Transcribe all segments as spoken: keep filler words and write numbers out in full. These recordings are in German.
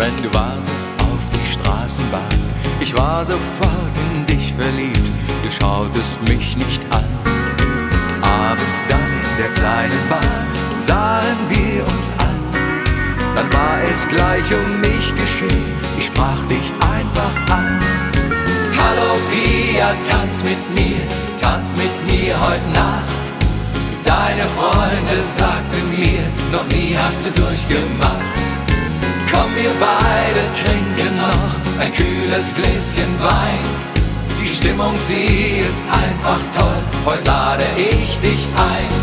wenn du wartest auf die Straßenbahn. Ich war sofort in dich verliebt, du schautest mich nicht an. Abends dann in der kleinen Bar sahen wir uns an. Dann war es gleich um mich geschehen, ich sprach dich einfach an. Hallo Pia, tanz mit mir, tanz mit mir heute Nacht. Deine Freunde sagten mir, noch nie hast du durchgemacht. Komm, wir beide trinken noch ein kühles Gläschen Wein. Die Stimmung, sie ist einfach toll, heute lade ich dich ein.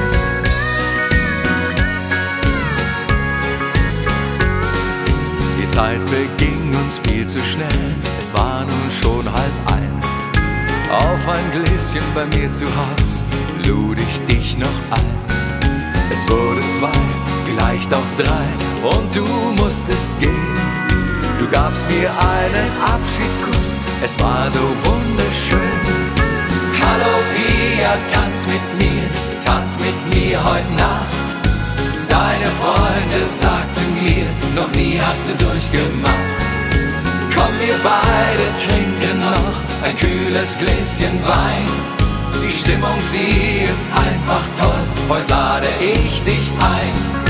Die Zeit verging uns viel zu schnell, es war nun schon halb eins. Auf ein Gläschen bei mir zu Haus lud ich dich noch ein. Es wurde zwei, vielleicht auch drei und du musstest gehen. Du gabst mir einen Abschiedskuss, es war so wunderschön. Hallo Pia, tanz mit mir, tanz mit mir heute Nacht. Deine Freunde sagten mir, noch nie hast du durchgemacht. Komm, wir beide trinken noch ein kühles Gläschen Wein. Die Stimmung, sie ist einfach toll, heute lade ich dich ein.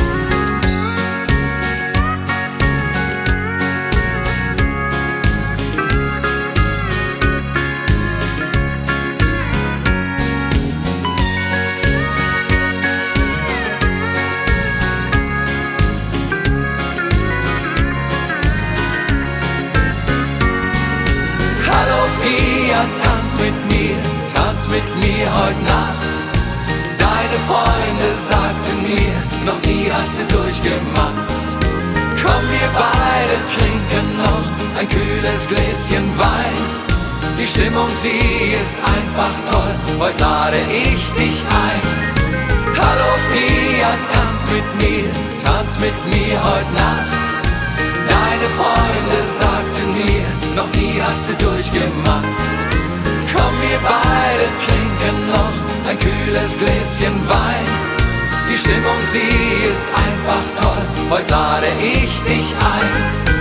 Tanz mit mir, tanz mit mir heute Nacht. Deine Freunde sagten mir, noch nie hast du durchgemacht. Komm, wir beide trinken noch ein kühles Gläschen Wein. Die Stimmung, sie ist einfach toll, heute lade ich dich ein. Hallo Pia, tanz mit mir, tanz mit mir heute Nacht. Deine Freunde sagten mir, noch nie hast du durchgemacht. Komm, wir beide trinken noch ein kühles Gläschen Wein. Die Stimmung, sie ist einfach toll, heute lade ich dich ein.